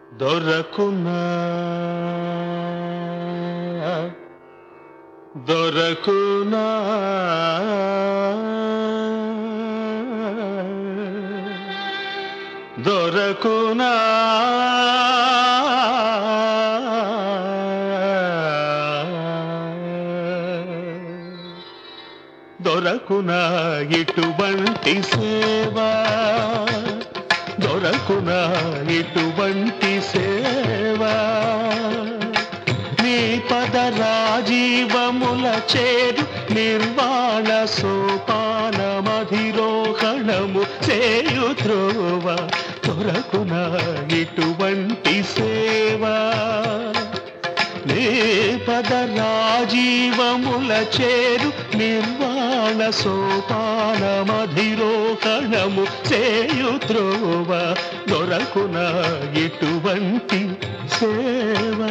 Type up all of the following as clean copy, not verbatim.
దొరకునా దొరకునా దొరకునా దొరకునా ఇటువంటి సేవా దొరకునా ఇటువంటి సేవా నీ పద రాజీవముల చేరు నిర్వాణ సోపానమధిరోహణము చేయు త్రోవ దొరకునా ఇటువంటి సేవా నీ పద రాజీవముల చేరు నిర్వాణ సోపానమధిరోహణము చేయు త్రోవ దొరకునా ఇటువంటి సేవా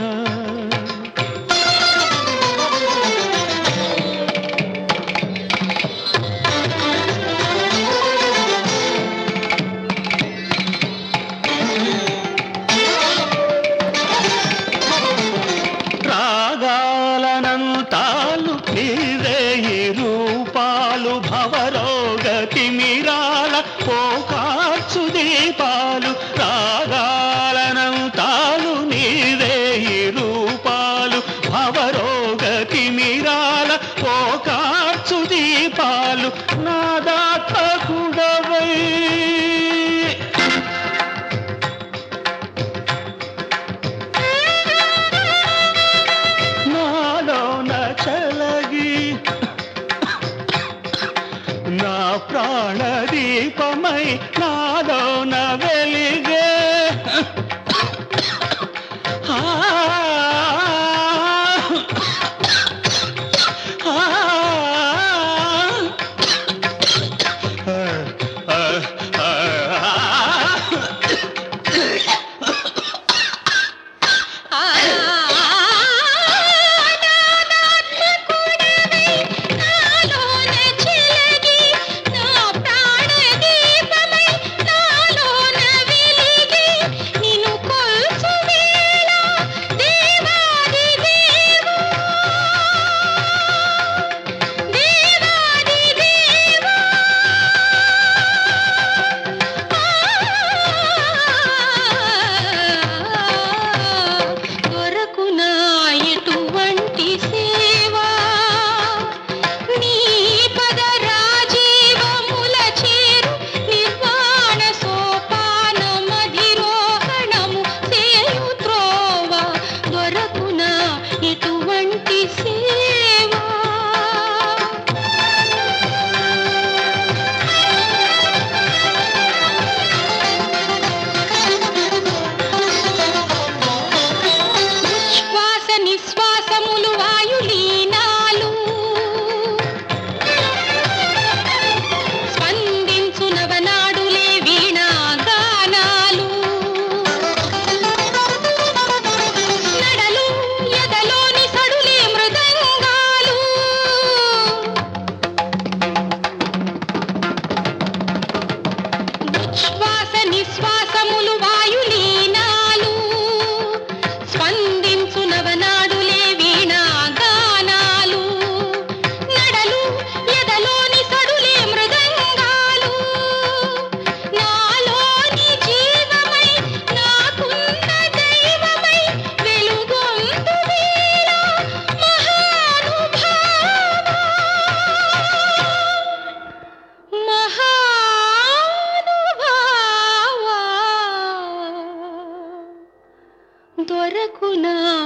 రాగాలనంతాలు నీవే ఈ రూపాలు భవరోగతి మిరాల పోకార్చు దీపాలు రాగాలనంతాలు నీవే ఈ రూపాలు భవరోగతి మిరాల పోకార్చు దీపాలు నాదాత్మకుడవై నా ప్రాణదీపమై నాలోన వెలిగే దొరకునా